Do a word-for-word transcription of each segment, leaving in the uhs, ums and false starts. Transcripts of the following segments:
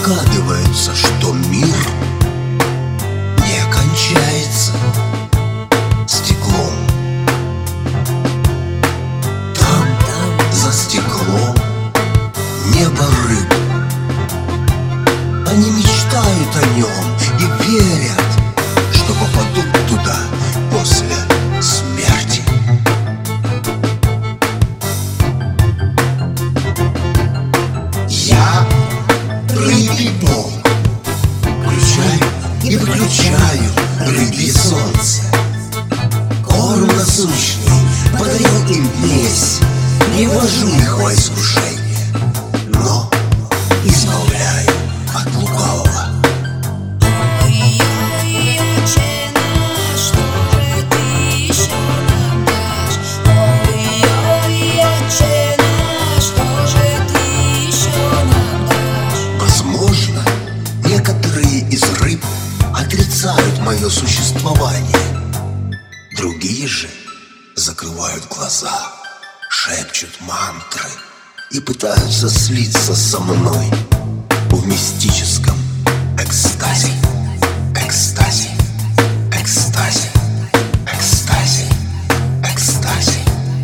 догадываются, что мир не кончается стеклом. Там, там, за стеклом небо рыб. Они мечтают о нем и верят, что попадут туда после смерти. Я рыбий бог, включаю и выключаю рыбье солнце. Корм насущный подарил им весь, не ввожу их во искушение, но избавляю от лукавого. Возможно, некоторые из рыб отрицают мое существование, другие же закрывают глаза, шепчут мантры и пытаются слиться со мной в мистическом экстазе, экстазе, экстазе, экстазе, экстазе.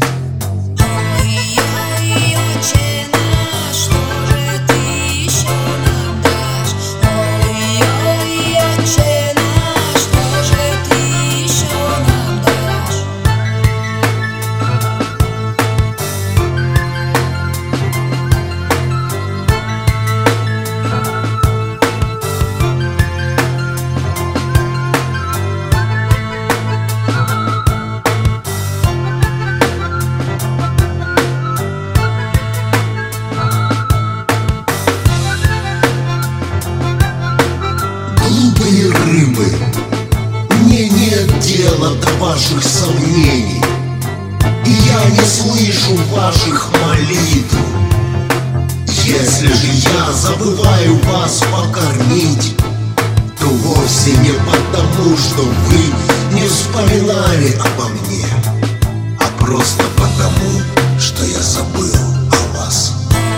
Глупые рыбы, мне нет дела до ваших сомнений, и я не слышу ваших молитв. Если же я забываю вас покормить, то вовсе не потому, что вы не вспоминали обо мне, а просто потому, что я забыл о вас.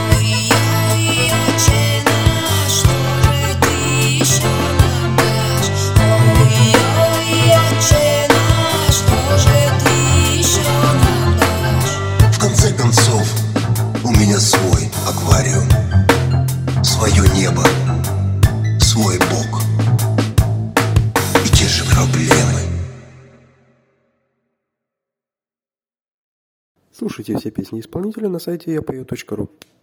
В конце концов, у меня свой аквариум, свое небо, свой бог и те же проблемы. Слушайте все песни исполнителя на сайте я пою точка ру.